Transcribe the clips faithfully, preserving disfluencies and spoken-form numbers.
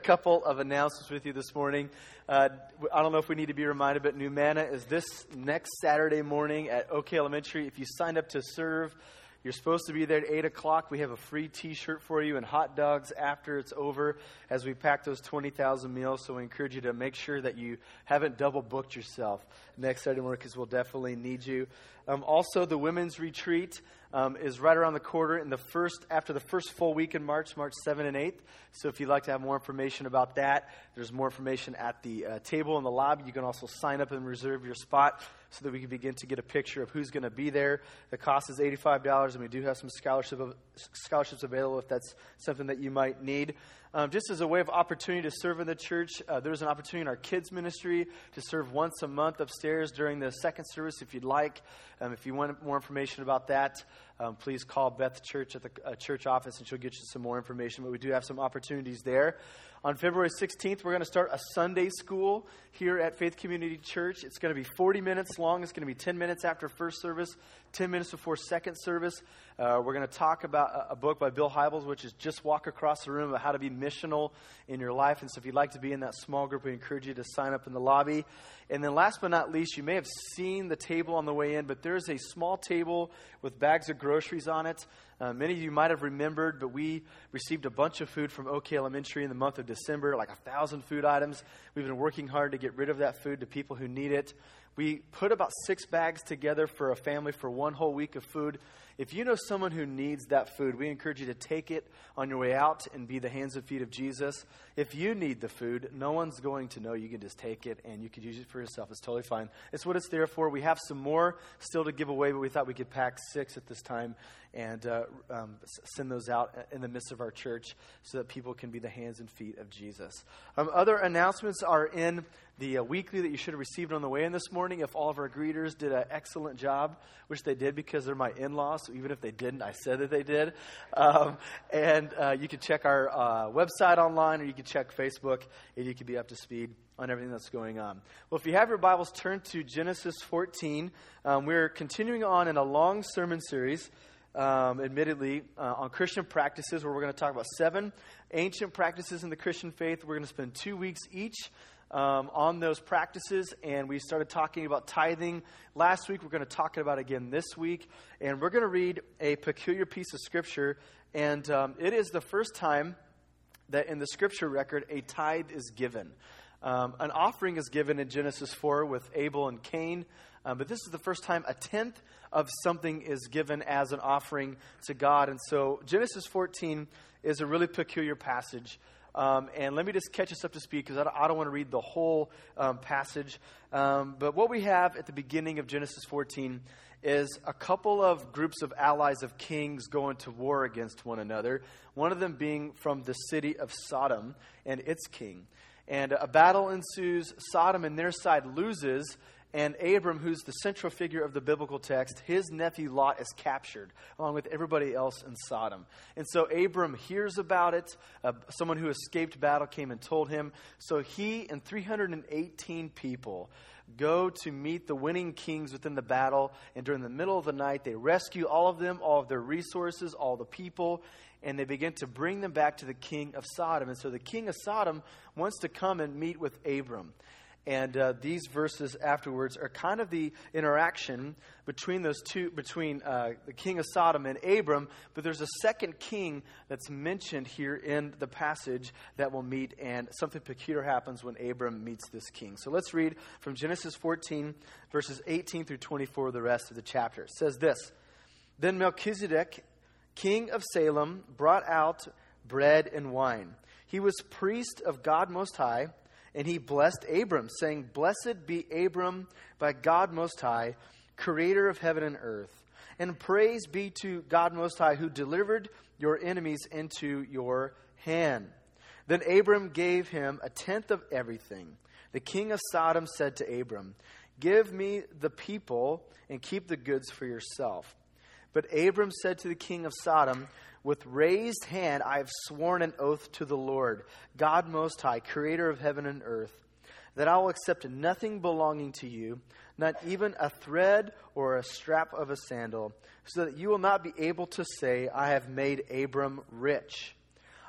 couple of announcements with you this morning. Uh, I don't know if we need to be reminded, but New Manna is this next Saturday morning at Oak Elementary. If you signed up to serve, you're supposed to be there at eight o'clock. We have a free T-shirt for you and hot dogs after it's over as we pack those twenty thousand meals. So we encourage you to make sure that you haven't double booked yourself next Saturday morning because we'll definitely need you. Um, also, the women's retreat um, is right around the corner in the first after the first full week in March, March seventh and eighth. So if you'd like to have more information about that, there's more information at the uh, table in the lobby. You can also sign up and reserve your spot so that we can begin to get a picture of who's going to be there. The cost is eighty-five dollars, and we do have some scholarship scholarships available if that's something that you might need. Um, just as a way of opportunity to serve in the church, uh, there's an opportunity in our kids ministry to serve once a month upstairs during the second service if you'd like. Um, if you want more information about that, um, please call Beth Church at the uh, church office and she'll get you some more information. But we do have some opportunities there. On February sixteenth, we're going to start a Sunday school here at Faith Community Church. It's going to be forty minutes long. It's going to be ten minutes after first service, ten minutes before second service. Uh, we're going to talk about a, a book by Bill Hybels, which is Just Walk Across the Room, about how to be missional in your life. And so if you'd like to be in that small group, we encourage you to sign up in the lobby. And then last but not least, you may have seen the table on the way in, but there's a small table with bags of groceries on it. Uh, many of you might have remembered, but we received a bunch of food from Oak Elementary in the month of December, like a thousand food items. We've been working hard to get rid of that food to people who need it. We put about six bags together for a family for one whole week of food. If you know someone who needs that food, we encourage you to take it on your way out and be the hands and feet of Jesus. If you need the food, no one's going to know. You can just take it and you can use it for yourself. It's totally fine. It's what it's there for. We have some more still to give away, but we thought we could pack six at this time and uh, um, send those out in the midst of our church so that people can be the hands and feet of Jesus. Um, other announcements are in the uh, weekly that you should have received on the way in this morning. If all of our greeters did an excellent job, which they did because they're my in-laws, so even if they didn't, I said that they did. Um, and uh, you can check our uh, website online, or you can check Facebook, and you can be up to speed on everything that's going on. Well, if you have your Bibles, turn to Genesis fourteen. Um, we're continuing on in a long sermon series, Um, admittedly, uh, on Christian practices, where we're going to talk about seven ancient practices in the Christian faith. We're going to spend two weeks each um, on those practices, and we started talking about tithing last week. We're going to talk about it again this week, and we're going to read a peculiar piece of Scripture, and um, it is the first time that in the Scripture record a tithe is given. Um, an offering is given in Genesis four with Abel and Cain, um, but this is the first time a tenth of something is given as an offering to God. And so Genesis fourteen is a really peculiar passage. Um, and let me just catch us up to speed because I don't, I don't want to read the whole um, passage. Um, but what we have at the beginning of Genesis fourteen is a couple of groups of allies of kings going to war against one another. One of them being from the city of Sodom and its king. And a battle ensues. Sodom and their side loses. And Abram, who's the central figure of the biblical text, his nephew Lot is captured, along with everybody else in Sodom. And so Abram hears about it. Uh, someone who escaped battle came and told him. So he and three hundred eighteen people go to meet the winning kings within the battle. And during the middle of the night, they rescue all of them, all of their resources, all the people. And they begin to bring them back to the king of Sodom. And so the king of Sodom wants to come and meet with Abram. And uh, these verses afterwards are kind of the interaction between those two, between uh, the king of Sodom and Abram. But there's a second king that's mentioned here in the passage that will meet, and something peculiar happens when Abram meets this king. So let's read from Genesis fourteen, verses eighteen through twenty-four, the rest of the chapter. It says this: Then Melchizedek, king of Salem, brought out bread and wine. He was priest of God Most High. And he blessed Abram, saying, Blessed be Abram by God Most High, creator of heaven and earth. And praise be to God Most High, who delivered your enemies into your hand. Then Abram gave him a tenth of everything. The king of Sodom said to Abram, Give me the people and keep the goods for yourself. But Abram said to the king of Sodom, With raised hand I have sworn an oath to the Lord, God Most High, creator of heaven and earth, that I will accept nothing belonging to you, not even a thread or a strap of a sandal, so that you will not be able to say, I have made Abram rich.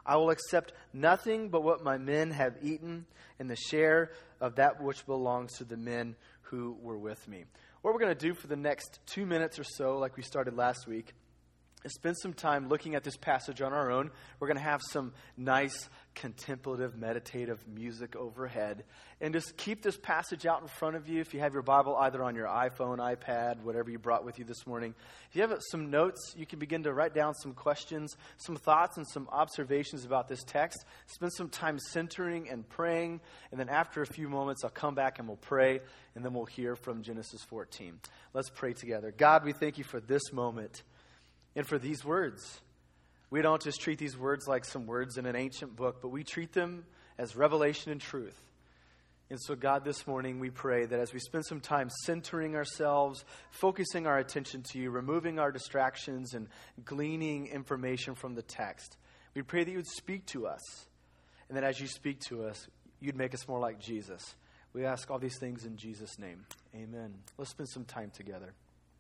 I will accept nothing but what my men have eaten, and the share of that which belongs to the men who were with me. What we're going to do for the next two minutes or so, like we started last week, is spend some time looking at this passage on our own. We're going to have some nice, contemplative, meditative music overhead. And just keep this passage out in front of you. If you have your Bible either on your iPhone, iPad, whatever you brought with you this morning. If you have some notes, you can begin to write down some questions, some thoughts, and some observations about this text. Spend some time centering and praying. And then after a few moments, I'll come back and we'll pray. And then we'll hear from Genesis fourteen. Let's pray together. God, we thank you for this moment. And for these words. We don't just treat these words like some words in an ancient book, but we treat them as revelation and truth. And so, God, this morning we pray that as we spend some time centering ourselves, focusing our attention to you, removing our distractions, and gleaning information from the text, we pray that you would speak to us. And that as you speak to us, you'd make us more like Jesus. We ask all these things in Jesus' name. Amen. Let's spend some time together.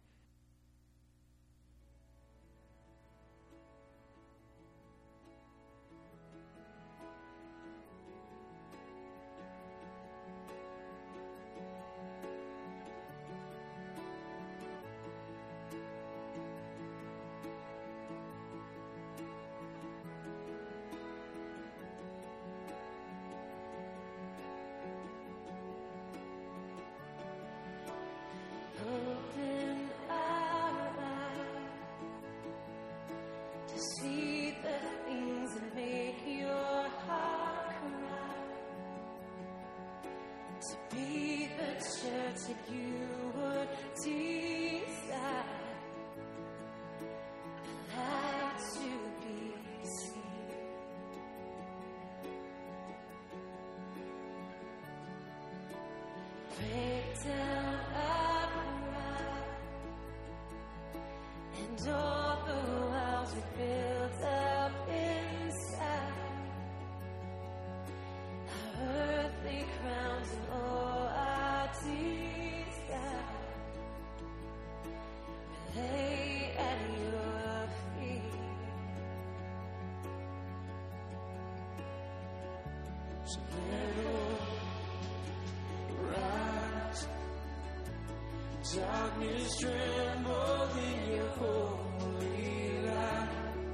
Darkness tremble in your holy light.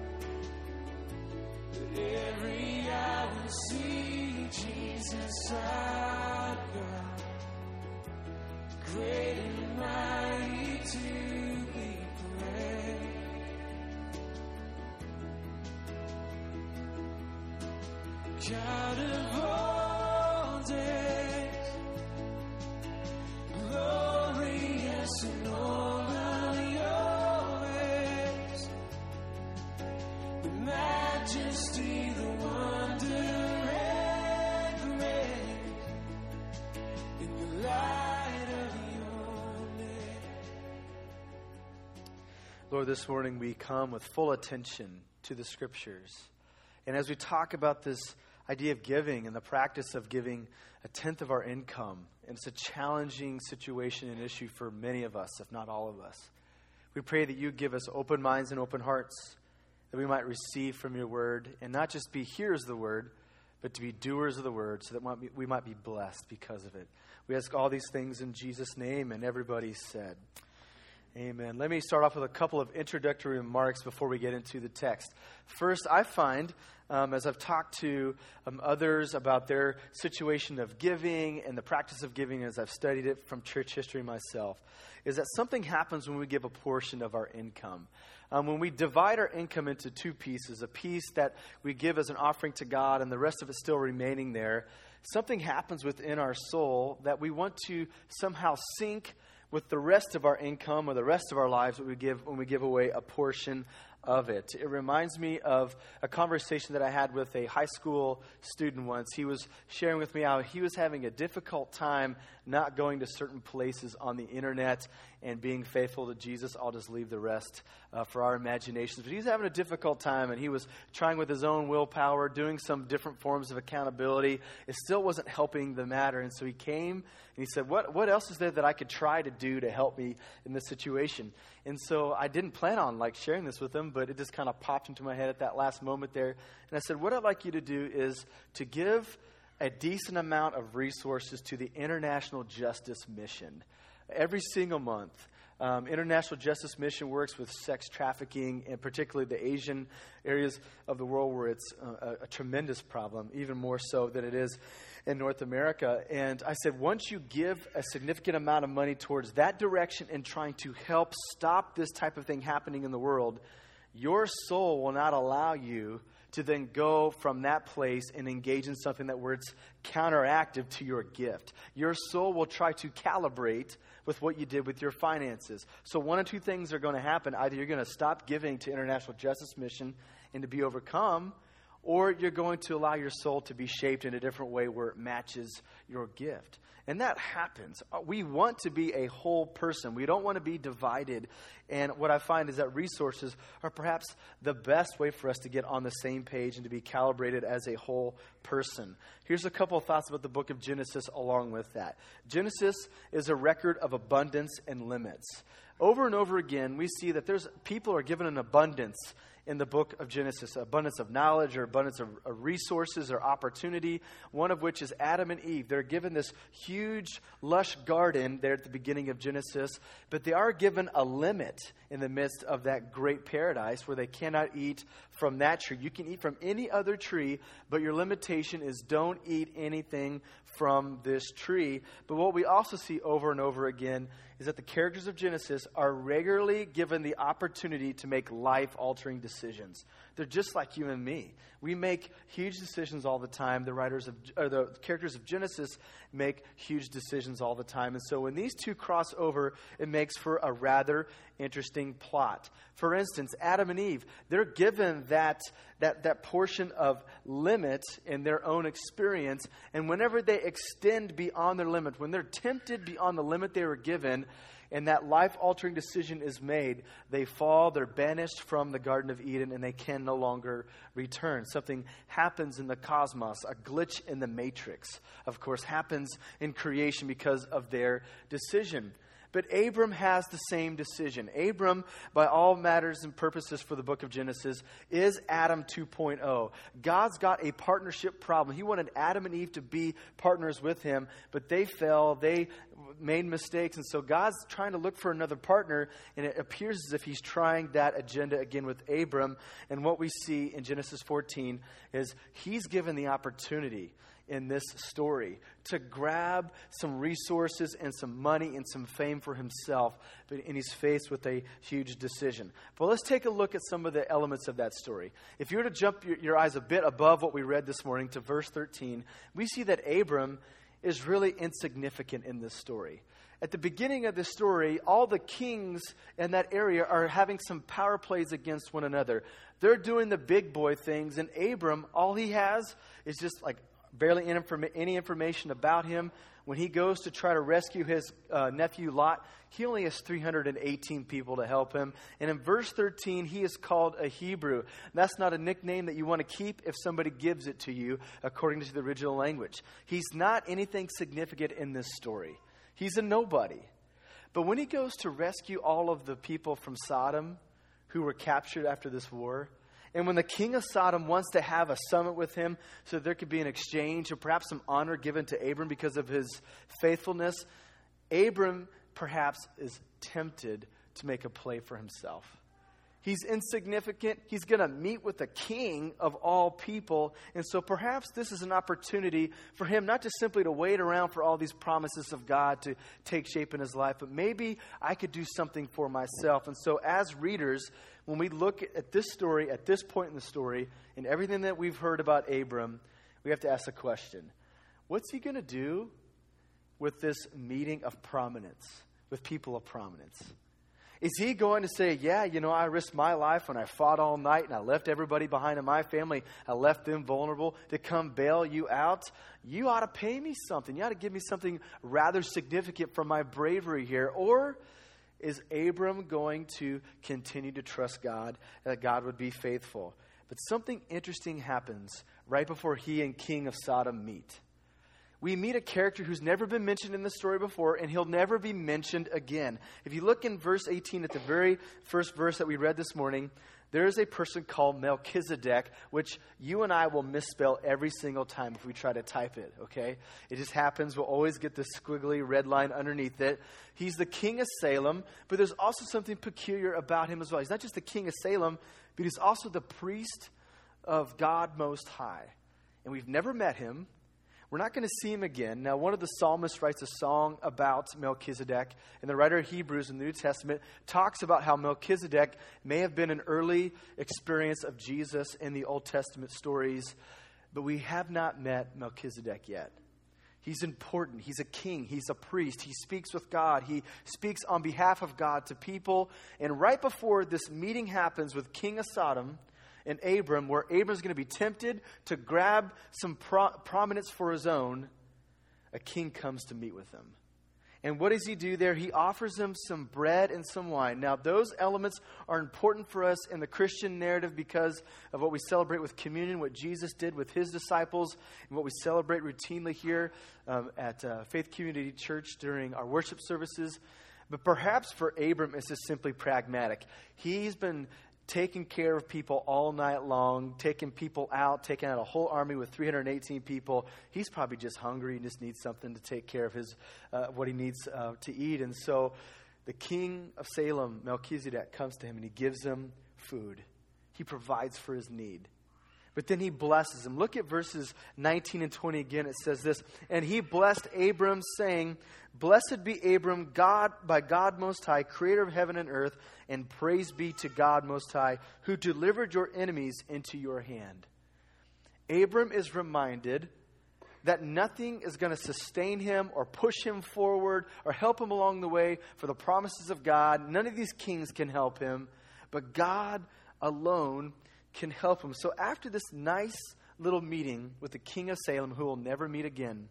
But every eye will see Jesus our God, great and mighty to be praised. God of all days, glorious in all of your ways, the majesty, the wonder and grace, in the light of your name. Lord, this morning we come with full attention to the Scriptures. And as we talk about this idea of giving and the practice of giving a tenth of our income, and it's a challenging situation and issue for many of us, if not all of us. We pray that you give us open minds and open hearts, that we might receive from your word, and not just be hearers of the word, but to be doers of the word, so that we might be blessed because of it. We ask all these things in Jesus' name, and everybody said, amen. Let me start off with a couple of introductory remarks before we get into the text. First, I find, um, as I've talked to um, others about their situation of giving and the practice of giving, as I've studied it from church history myself, is that something happens when we give a portion of our income. Um, when we divide our income into two pieces, a piece that we give as an offering to God and the rest of it still remaining there, something happens within our soul that we want to somehow sync with the rest of our income or the rest of our lives that we give when we give away a portion of it. It reminds me of a conversation that I had with a high school student once. He was sharing with me how he was having a difficult time not going to certain places on the internet and being faithful to Jesus. I'll just leave the rest uh, for our imaginations. But he was having a difficult time, and he was trying with his own willpower, doing some different forms of accountability. It still wasn't helping the matter. And so he came and he said, what, what else is there that I could try to do to help me in this situation? And so I didn't plan on like sharing this with him, but it just kind of popped into my head at that last moment there. And I said, what I'd like you to do is to give a decent amount of resources to the International Justice Mission. Every single month, um, International Justice Mission works with sex trafficking, and particularly the Asian areas of the world where it's a, a tremendous problem, even more so than it is in North America. And I said, once you give a significant amount of money towards that direction and trying to help stop this type of thing happening in the world, your soul will not allow you to then go from that place and engage in something that where it's counteractive to your gift. Your soul will try to calibrate with what you did with your finances. So one of two things are going to happen. Either you're going to stop giving to International Justice Mission and to be overcome, or you're going to allow your soul to be shaped in a different way where it matches your gift. And that happens. We want to be a whole person. We don't want to be divided. And what I find is that resources are perhaps the best way for us to get on the same page and to be calibrated as a whole person. Here's a couple of thoughts about the book of Genesis along with that. Genesis is a record of abundance and limits. Over and over again, we see that there's people are given an abundance in the book of Genesis, abundance of knowledge or abundance of, of resources or opportunity, one of which is Adam and Eve. They're given this huge, lush garden there at the beginning of Genesis, but they are given a limit in the midst of that great paradise where they cannot eat from that tree. You can eat from any other tree, but your limitation is don't eat anything from this tree. But what we also see over and over again is that the characters of Genesis are regularly given the opportunity to make life-altering decisions. They're just like you and me. We make huge decisions all the time. The writers of, or the characters of Genesis make huge decisions all the time. And so when these two cross over, it makes for a rather interesting plot. For instance, Adam and Eve, they're given that, that, that portion of limit in their own experience. And whenever they extend beyond their limit, when they're tempted beyond the limit they were given, and that life-altering decision is made, they fall, they're banished from the Garden of Eden, and they can no longer return. Something happens in the cosmos, a glitch in the matrix, of course, happens in creation because of their decision. But Abram has the same decision. Abram, by all matters and purposes for the book of Genesis, is Adam two point oh. God's got a partnership problem. He wanted Adam and Eve to be partners with him, but they fell. They made mistakes. And so God's trying to look for another partner, and it appears as if he's trying that agenda again with Abram. And what we see in Genesis fourteen is he's given the opportunity in this story to grab some resources and some money and some fame for himself, but and he's faced with a huge decision. But let's take a look at some of the elements of that story. If you were to jump your, your eyes a bit above what we read this morning to verse thirteen, we see that Abram is really insignificant in this story. At the beginning of the story, all the kings in that area are having some power plays against one another. They're doing the big boy things, and Abram, all he has is just like barely any, informa- any information about him. When he goes to try to rescue his uh, nephew Lot, he only has three hundred eighteen people to help him. And in verse thirteen, he is called a Hebrew. That's not a nickname that you want to keep if somebody gives it to you according to the original language. He's not anything significant in this story. He's a nobody. But when he goes to rescue all of the people from Sodom who were captured after this war, and when the king of Sodom wants to have a summit with him so there could be an exchange or perhaps some honor given to Abram because of his faithfulness, Abram perhaps is tempted to make a play for himself. He's insignificant. He's going to meet with the king of all people. And so perhaps this is an opportunity for him not just simply to wait around for all these promises of God to take shape in his life, but maybe I could do something for myself. And so as readers, when we look at this story, at this point in the story, and everything that we've heard about Abram, we have to ask the question, what's he going to do with this meeting of prominence, with people of prominence? Is he going to say, yeah, you know, I risked my life when I fought all night and I left everybody behind in my family. I left them vulnerable to come bail you out. You ought to pay me something. You ought to give me something rather significant for my bravery here. Or is Abram going to continue to trust God, that God would be faithful? But something interesting happens right before he and King of Sodom meet. We meet a character who's never been mentioned in the story before, and he'll never be mentioned again. If you look in verse eighteen, at the very first verse that we read this morning, there is a person called Melchizedek, which you and I will misspell every single time if we try to type it, okay? It just happens. We'll always get this squiggly red line underneath it. He's the king of Salem, but there's also something peculiar about him as well. He's not just the king of Salem, but he's also the priest of God Most High. And we've never met him. We're not going to see him again. Now, one of the psalmists writes a song about Melchizedek, and the writer of Hebrews in the New Testament talks about how Melchizedek may have been an early experience of Jesus in the Old Testament stories, but we have not met Melchizedek yet. He's important. He's a king. He's a priest. He speaks with God. He speaks on behalf of God to people. And right before this meeting happens with King of Sodom and Abram, where Abram's going to be tempted to grab some pro- prominence for his own, a king comes to meet with him. And what does he do there? He offers him some bread and some wine. Now, those elements are important for us in the Christian narrative because of what we celebrate with communion, what Jesus did with his disciples, and what we celebrate routinely here um, at uh, Faith Community Church during our worship services. But perhaps for Abram, it's just simply pragmatic. He's been taking care of people all night long, taking people out, taking out a whole army with three hundred eighteen people. He's probably just hungry and just needs something to take care of his uh, what he needs uh, to eat. And so the king of Salem, Melchizedek, comes to him and he gives him food. He provides for his need. But then he blesses him. Look at verses nineteen and twenty again. It says this, "And he blessed Abram, saying, Blessed be Abram, God by God Most High, creator of heaven and earth, and praise be to God Most High, who delivered your enemies into your hand." Abram is reminded that nothing is going to sustain him or push him forward or help him along the way for the promises of God. None of these kings can help him, but God alone can help him. So after this nice little meeting with the king of Salem, who will never meet again,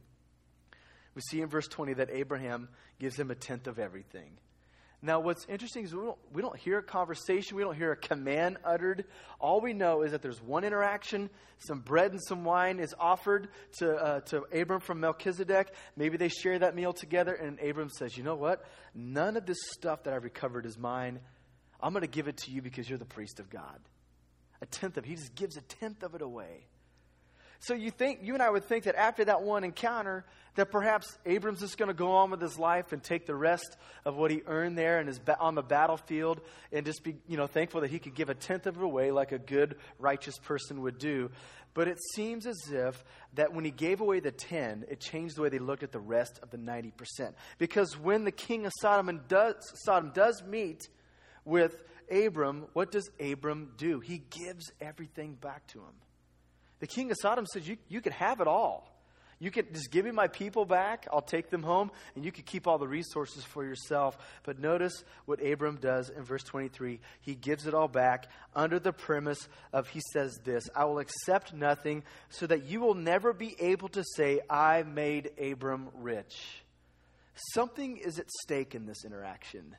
we see in verse twenty that Abraham gives him a tenth of everything. Now, what's interesting is we don't, we don't hear a conversation. We don't hear a command uttered. All we know is that there's one interaction. Some bread and some wine is offered to uh, to Abram from Melchizedek. Maybe they share that meal together. And Abram says, you know what? None of this stuff that I've recovered is mine. I'm going to give it to you because you're the priest of God. A tenth of it. He just gives a tenth of it away. So you think, you and I would think that after that one encounter, that perhaps Abram's just going to go on with his life and take the rest of what he earned there and is on the battlefield and just be, you know, thankful that he could give a tenth of it away like a good, righteous person would do. But it seems as if that when he gave away the ten, it changed the way they looked at the rest of the ninety percent. Because when the king of Sodom does, Sodom does meet with Abram, what does Abram do? He gives everything back to him. The king of Sodom says, you, you can have it all. You can just give me my people back. I'll take them home, and you can keep all the resources for yourself. But notice what Abram does in verse twenty-three. He gives it all back under the premise of, he says this, I will accept nothing so that you will never be able to say, I made Abram rich. Something is at stake in this interaction.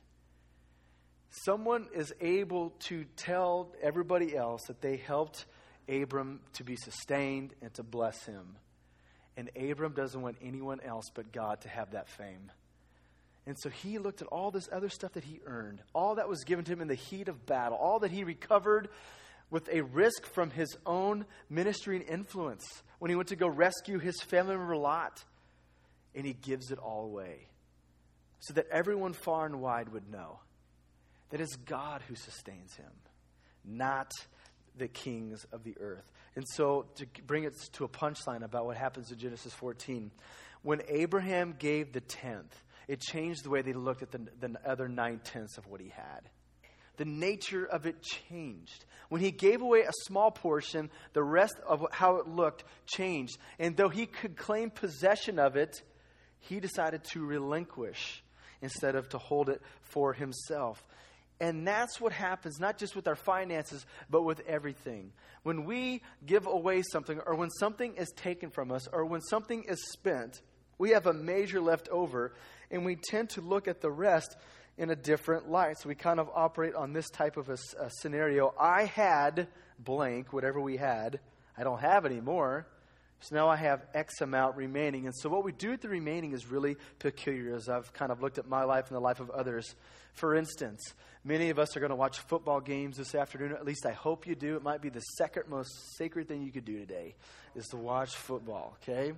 Someone is able to tell everybody else that they helped Abram to be sustained and to bless him. And Abram doesn't want anyone else but God to have that fame. And so he looked at all this other stuff that he earned, all that was given to him in the heat of battle, all that he recovered with a risk from his own ministry and influence when he went to go rescue his family member Lot. And he gives it all away so that everyone far and wide would know that it's God who sustains him, not the kings of the earth. And so to bring it to a punchline about what happens in Genesis fourteen, when Abraham gave the tenth, it changed the way they looked at the, the other nine-tenths of what he had. The nature of it changed. When he gave away a small portion, the rest of how it looked changed. And though he could claim possession of it, he decided to relinquish instead of to hold it for himself. And that's what happens, not just with our finances, but with everything. When we give away something, or when something is taken from us, or when something is spent, we have a measure left over, and we tend to look at the rest in a different light. So we kind of operate on this type of a, a scenario. I had blank, whatever we had. I don't have anymore. So now I have X amount remaining. And so what we do with the remaining is really peculiar as I've kind of looked at my life and the life of others. For instance, many of us are going to watch football games this afternoon. At least I hope you do. It might be the second most sacred thing you could do today is to watch football, okay?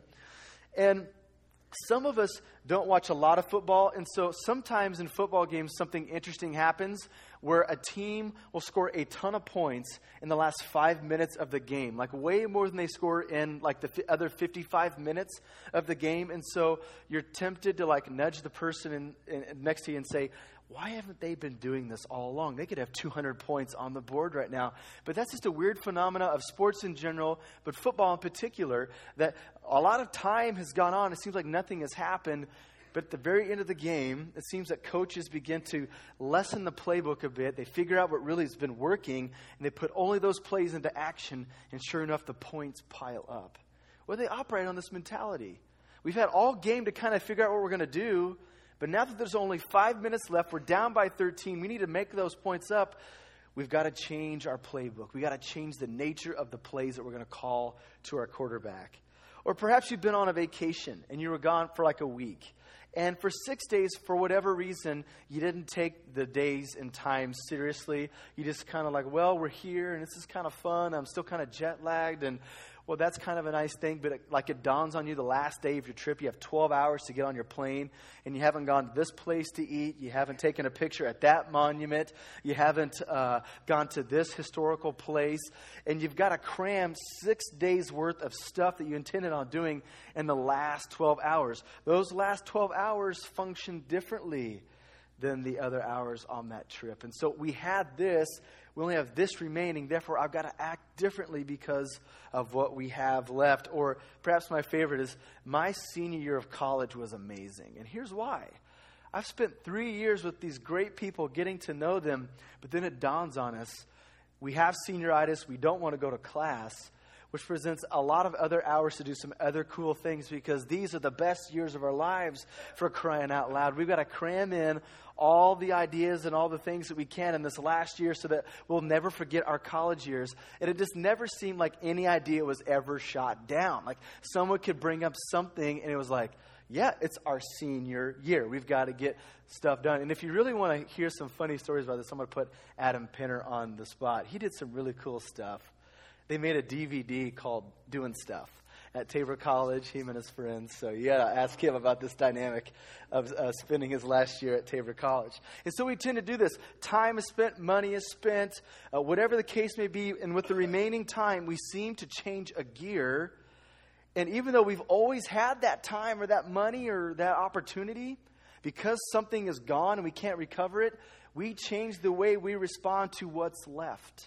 And some of us don't watch a lot of football, and so sometimes in football games something interesting happens where a team will score a ton of points in the last five minutes of the game, like way more than they score in like the f- other fifty-five minutes of the game. And so you're tempted to like nudge the person in, in, next to you and say, why haven't they been doing this all along? They could have two hundred points on the board right now. But that's just a weird phenomena of sports in general, but football in particular, that a lot of time has gone on. It seems like nothing has happened. But at the very end of the game, it seems that coaches begin to lessen the playbook a bit. They figure out what really has been working, and they put only those plays into action, and sure enough, the points pile up. Well, they operate on this mentality. We've had all game to kind of figure out what we're going to do, but now that there's only five minutes left, we're down by thirteen, we need to make those points up. We've got to change our playbook. We've got to change the nature of the plays that we're going to call to our quarterback. Or perhaps you've been on a vacation, and you were gone for like a week. And for six days, for whatever reason, you didn't take the days and time seriously. You just kind of like, well, we're here, and this is kind of fun. I'm still kind of jet lagged, and well, that's kind of a nice thing. But it, like it dawns on you the last day of your trip, you have twelve hours to get on your plane, and you haven't gone to this place to eat. You haven't taken a picture at that monument. You haven't uh, gone to this historical place. And you've got to cram six days worth of stuff that you intended on doing in the last twelve hours. Those last twelve hours function differently than the other hours on that trip. And so we had this. We only have this remaining. Therefore, I've got to act differently because of what we have left. Or perhaps my favorite is my senior year of college was amazing. And here's why. I've spent three years with these great people getting to know them. But then it dawns on us. We have senioritis. We don't want to go to class, which presents a lot of other hours to do some other cool things because these are the best years of our lives, for crying out loud. We've got to cram in all the ideas and all the things that we can in this last year so that we'll never forget our college years. And it just never seemed like any idea was ever shot down. Like someone could bring up something and it was like, yeah, it's our senior year. We've got to get stuff done. And if you really want to hear some funny stories about this, I'm going to put Adam Pinner on the spot. He did some really cool stuff. They made a D V D called Doing Stuff at Tabor College, him and his friends. So you got to ask him about this dynamic of uh, spending his last year at Tabor College. And so we tend to do this. Time is spent, money is spent, uh, whatever the case may be. And with the remaining time, we seem to change a gear. And even though we've always had that time or that money or that opportunity, because something is gone and we can't recover it, we change the way we respond to what's left.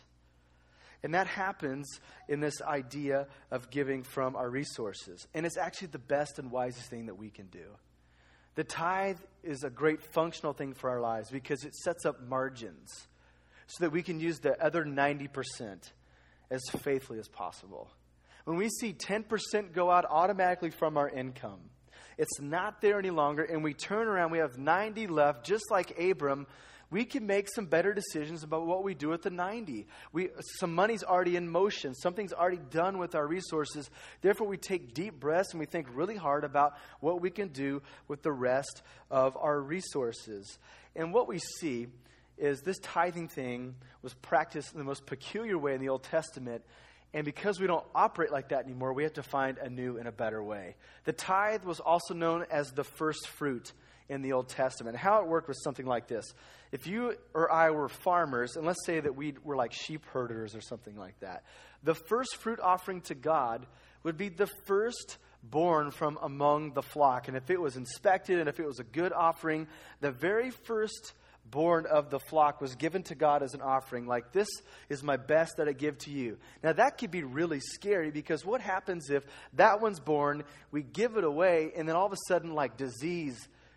And that happens in this idea of giving from our resources. And it's actually the best and wisest thing that we can do. The tithe is a great functional thing for our lives because it sets up margins so that we can use the other ninety percent as faithfully as possible. When we see ten percent go out automatically from our income, it's not there any longer, and we turn around, we have ninety left, just like Abram. We can make some better decisions about what we do with the ninety. We, some money's already in motion. Something's already done with our resources. Therefore, we take deep breaths and we think really hard about what we can do with the rest of our resources. And what we see is this tithing thing was practiced in the most peculiar way in the Old Testament. And because we don't operate like that anymore, we have to find a new and a better way. The tithe was also known as the first fruit in the Old Testament. How it worked was something like this. If you or I were farmers, and let's say that we were like sheep herders or something like that, the first fruit offering to God would be the first born from among the flock. And if it was inspected and if it was a good offering, the very first born of the flock was given to God as an offering. Like, this is my best that I give to you. Now, that could be really scary because what happens if that one's born, we give it away, and then all of a sudden, like, disease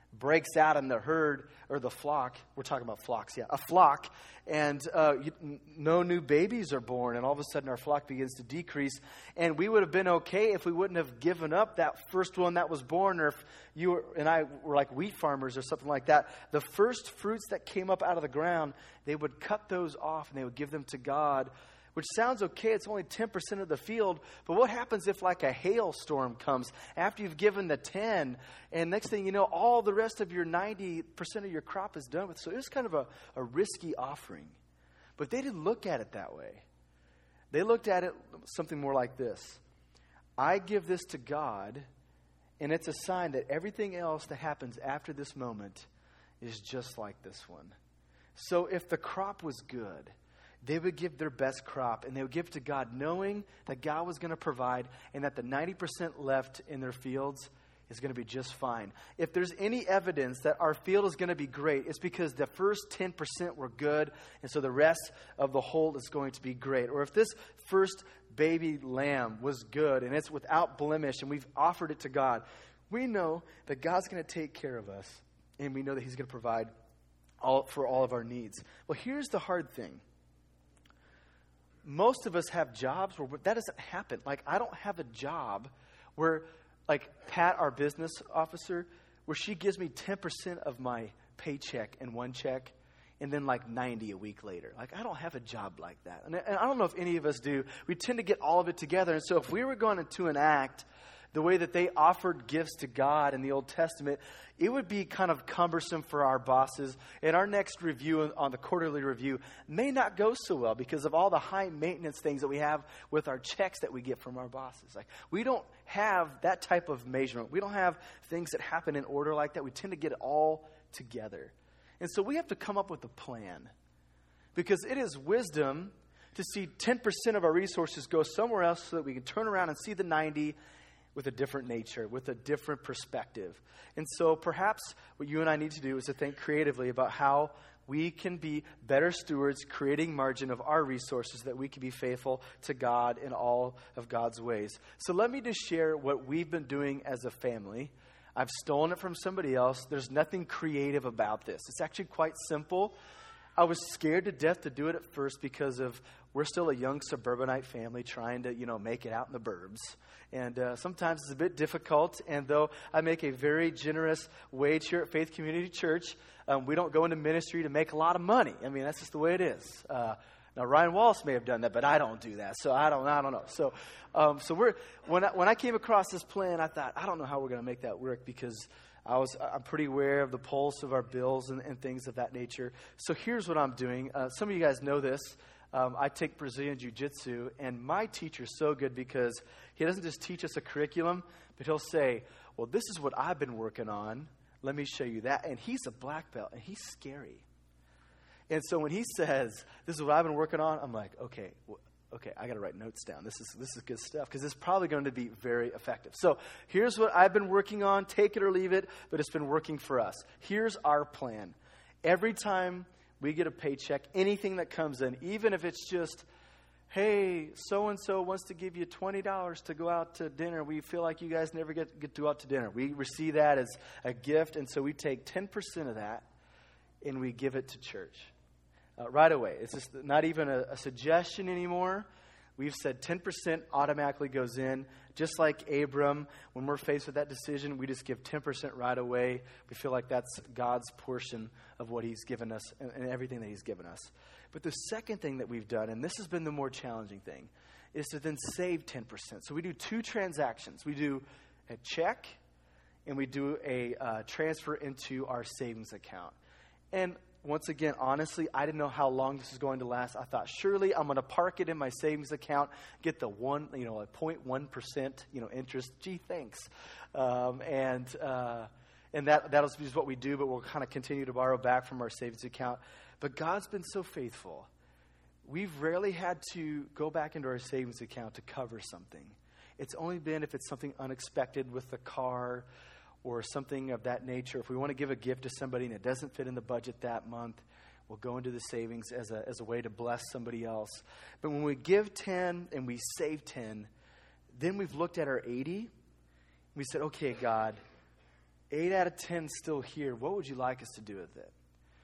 breaks out in the herd or the flock. We're talking about flocks, yeah, a flock. And uh, you, no new babies are born. And all of a sudden our flock begins to decrease. And we would have been okay if we wouldn't have given up that first one that was born. Or if you were, and I were like wheat farmers or something like that. The first fruits that came up out of the ground, they would cut those off and they would give them to God. Which sounds okay, it's only ten percent of the field, but what happens if like a hailstorm comes after you've given the ten, and next thing you know, all the rest of your ninety percent of your crop is done with? So it was kind of a, a risky offering. But they didn't look at it that way. They looked at it something more like this. I give this to God, and it's a sign that everything else that happens after this moment is just like this one. So if the crop was good, they would give their best crop, and they would give it to God, knowing that God was going to provide and that the ninety percent left in their fields is going to be just fine. If there's any evidence that our field is going to be great, it's because the first ten percent were good, and so the rest of the whole is going to be great. Or if this first baby lamb was good, and it's without blemish, and we've offered it to God, we know that God's going to take care of us, and we know that He's going to provide all for all of our needs. Well, here's the hard thing. Most of us have jobs where that doesn't happen. Like, I don't have a job where, like, Pat, our business officer, where she gives me ten percent of my paycheck in one check and then like ninety a week later. Like, I don't have a job like that. And, and I don't know if any of us do. We tend to get all of it together. And so if we were going to enact the way that they offered gifts to God in the Old Testament, it would be kind of cumbersome for our bosses. And our next review on the quarterly review may not go so well because of all the high maintenance things that we have with our checks that we get from our bosses. Like, we don't have that type of measurement. We don't have things that happen in order like that. We tend to get it all together. And so we have to come up with a plan, because it is wisdom to see ten percent of our resources go somewhere else so that we can turn around and see the ninety with a different nature, with a different perspective. And so perhaps what you and I need to do is to think creatively about how we can be better stewards, creating margin of our resources, that we can be faithful to God in all of God's ways. So let me just share what we've been doing as a family. I've stolen it from somebody else. There's nothing creative about this. It's actually quite simple. I was scared to death to do it at first because of we're still a young suburbanite family trying to, you know, make it out in the burbs. And uh, sometimes it's a bit difficult. And though I make a very generous wage here at Faith Community Church, um, we don't go into ministry to make a lot of money. I mean, that's just the way it is. Uh, now, Ryan Wallace may have done that, but I don't do that. So I don't, I don't know. So, um, so we're when I, when I came across this plan, I thought, I don't know how we're going to make that work, because I was, I'm pretty aware of the pulse of our bills and, and things of that nature. So here's what I'm doing. Uh, some of you guys know this. Um, I take Brazilian Jiu-Jitsu, and my teacher's so good because he doesn't just teach us a curriculum, but he'll say, well, this is what I've been working on. Let me show you that. And he's a black belt, and he's scary. And so when he says, this is what I've been working on, I'm like, okay, well, okay, I got to write notes down. This is this is good stuff, because it's probably going to be very effective. So here's what I've been working on. Take it or leave it, but it's been working for us. Here's our plan. Every time we get a paycheck, anything that comes in, even if it's just, hey, so-and-so wants to give you twenty dollars to go out to dinner. We feel like you guys never get, get to go out to dinner. We receive that as a gift, and so we take ten percent of that and we give it to church. Uh, right away. It's just not even a, a suggestion anymore. We've said ten percent automatically goes in. Just like Abram, when we're faced with that decision, we just give ten percent right away. We feel like that's God's portion of what He's given us and, and everything that He's given us. But the second thing that we've done, and this has been the more challenging thing, is to then save ten percent. So we do two transactions. We do a check, and we do a uh, transfer into our savings account. And once again, honestly, I didn't know how long this was going to last. I thought, surely I'm going to park it in my savings account, get the one, you know, a zero point one percent, you know, interest. Gee, thanks. Um, and uh, and that that is what we do, but we'll kind of continue to borrow back from our savings account. But God's been so faithful. We've rarely had to go back into our savings account to cover something. It's only been if it's something unexpected with the car or something of that nature. If we want to give a gift to somebody and it doesn't fit in the budget that month, we'll go into the savings as a as a way to bless somebody else. But when we give ten and we save ten, then we've looked at our eighty. We said, okay, God, Eight out of ten still here. What would you like us to do with it?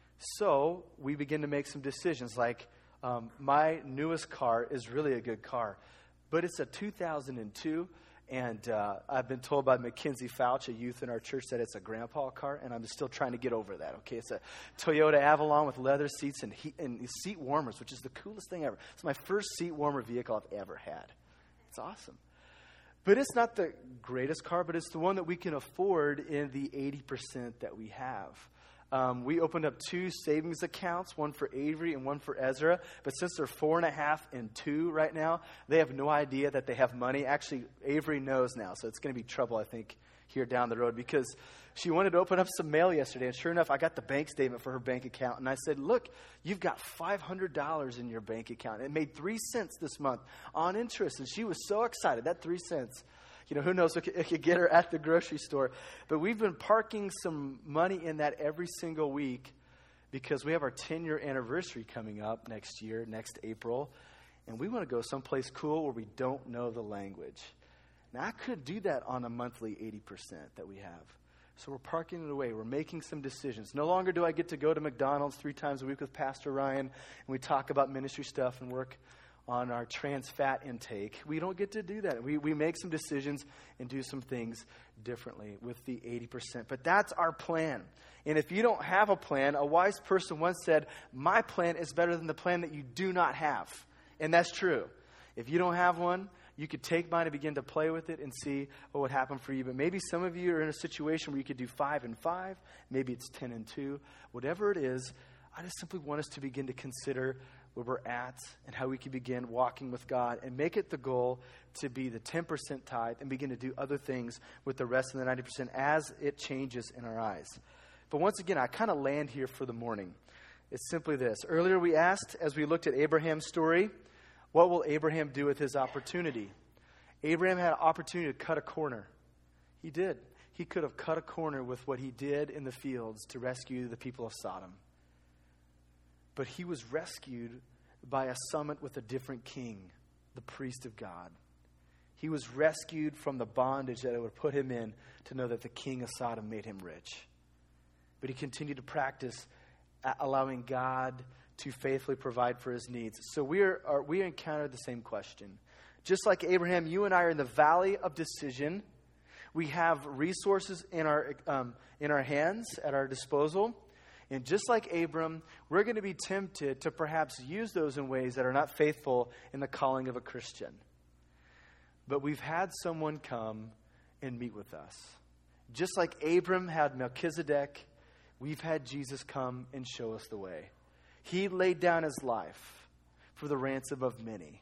So we begin to make some decisions. Like um, my newest car is really a good car, but it's a two thousand two. And uh, I've been told by Mackenzie Fouch, a youth in our church, that it's a grandpa car, and I'm still trying to get over that, okay? It's a Toyota Avalon with leather seats and, heat, and seat warmers, which is the coolest thing ever. It's my first seat warmer vehicle I've ever had. It's awesome. But it's not the greatest car, but it's the one that we can afford in the eighty percent that we have. Um, we opened up two savings accounts, one for Avery and one for Ezra. But since they're four and a half and two right now, they have no idea that they have money. Actually, Avery knows now, so it's going to be trouble, I think, here down the road. Because she wanted to open up some mail yesterday, and sure enough, I got the bank statement for her bank account. And I said, look, you've got five hundred dollars in your bank account. It made three cents this month on interest. And she was so excited, that three cents. You know, who knows, it could, it could get her at the grocery store. But we've been parking some money in that every single week because we have our ten-year anniversary coming up next year, next April. And we want to go someplace cool where we don't know the language. Now, I could do that on a monthly eighty percent that we have. So we're parking it away. We're making some decisions. No longer do I get to go to McDonald's three times a week with Pastor Ryan, and we talk about ministry stuff and work on our trans fat intake. We don't get to do that. We we make some decisions and do some things differently with the eighty percent. But that's our plan. And if you don't have a plan, a wise person once said, my plan is better than the plan that you do not have. And that's true. If you don't have one, you could take mine and begin to play with it and see what would happen for you. But maybe some of you are in a situation where you could do five and five. Maybe it's ten and two. Whatever it is, I just simply want us to begin to consider where we're at and how we can begin walking with God and make it the goal to be the ten percent tithe and begin to do other things with the rest of the ninety percent as it changes in our eyes. But once again, I kind of land here for the morning. It's simply this. Earlier we asked, as we looked at Abraham's story, what will Abraham do with his opportunity? Abraham had an opportunity to cut a corner. He did. He could have cut a corner with what he did in the fields to rescue the people of Sodom. But he was rescued by a summit with a different king, the priest of God. He was rescued from the bondage that it would put him in to know that the king of Sodom made him rich. But he continued to practice allowing God to faithfully provide for his needs. So we are, are we encountered the same question. Just like Abraham, you and I are in the valley of decision. We have resources in our um, in our hands at our disposal. And just like Abram, we're going to be tempted to perhaps use those in ways that are not faithful in the calling of a Christian. But we've had someone come and meet with us. Just like Abram had Melchizedek, we've had Jesus come and show us the way. He laid down his life for the ransom of many.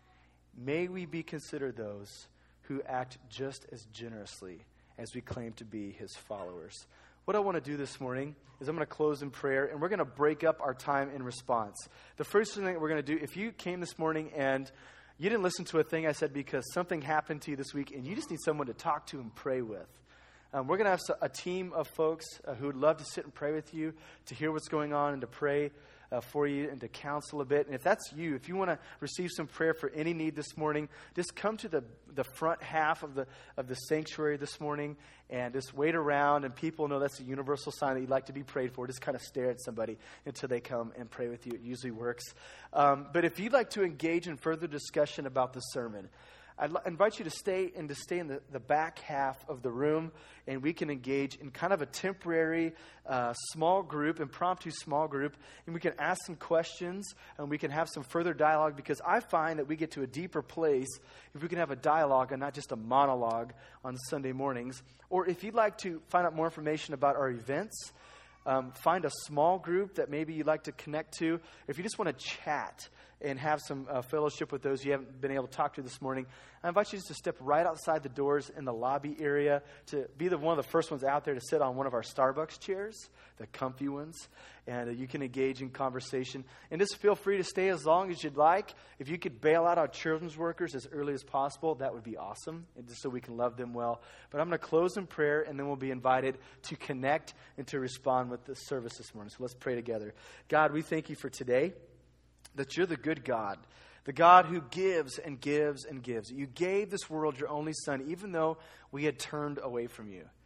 May we be considered those who act just as generously as we claim to be his followers. What I want to do this morning is I'm going to close in prayer, and we're going to break up our time in response. The first thing that we're going to do, if you came this morning and you didn't listen to a thing I said because something happened to you this week and you just need someone to talk to and pray with, um, we're going to have a team of folks uh, who would love to sit and pray with you, to hear what's going on and to pray Uh, for you and to counsel a bit. And if that's you, if you want to receive some prayer for any need this morning, just come to the, the front half of the of the sanctuary this morning and just wait around, and people know that's a universal sign that you'd like to be prayed for. Just kind of stare at somebody until they come and pray with you. It usually works. Um, but if you'd like to engage in further discussion about the sermon, I'd l- invite you to stay and to stay in the, the back half of the room, and we can engage in kind of a temporary uh, small group, impromptu small group, and we can ask some questions, and we can have some further dialogue, because I find that we get to a deeper place if we can have a dialogue and not just a monologue on Sunday mornings. Or if you'd like to find out more information about our events, um, find a small group that maybe you'd like to connect to. If you just want to chat and have some uh, fellowship with those you haven't been able to talk to this morning, I invite you just to step right outside the doors in the lobby area, to be the one of the first ones out there to sit on one of our Starbucks chairs, the comfy ones, and uh, you can engage in conversation. And just feel free to stay as long as you'd like. If you could bail out our children's workers as early as possible, that would be awesome, and just so we can love them well. But I'm going to close in prayer, and then we'll be invited to connect and to respond with the service this morning. So let's pray together. God, we thank you for today, that you're the good God, the God who gives and gives and gives. You gave this world your only Son, even though we had turned away from you.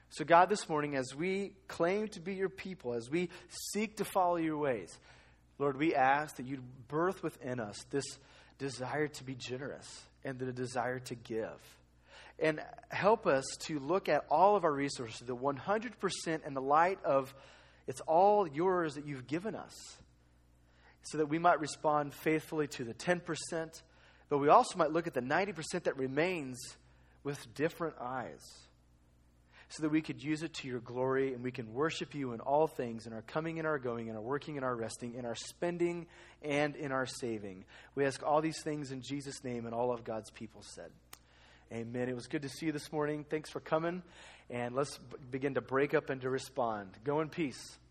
So God, this morning, as we claim to be your people, as we seek to follow your ways, Lord, we ask that you'd birth within us this desire to be generous and the desire to give. And help us to look at all of our resources, the one hundred percent in the light of it's all yours that you've given us, so that we might respond faithfully to the ten percent, but we also might look at the ninety percent that remains with different eyes, so that we could use it to your glory and we can worship you in all things, in our coming and our going, in our working and our resting, in our spending and in our saving. We ask all these things in Jesus' name, and all of God's people said, amen. It was good to see you this morning. Thanks for coming, and let's b- begin to break up and to respond. Go in peace.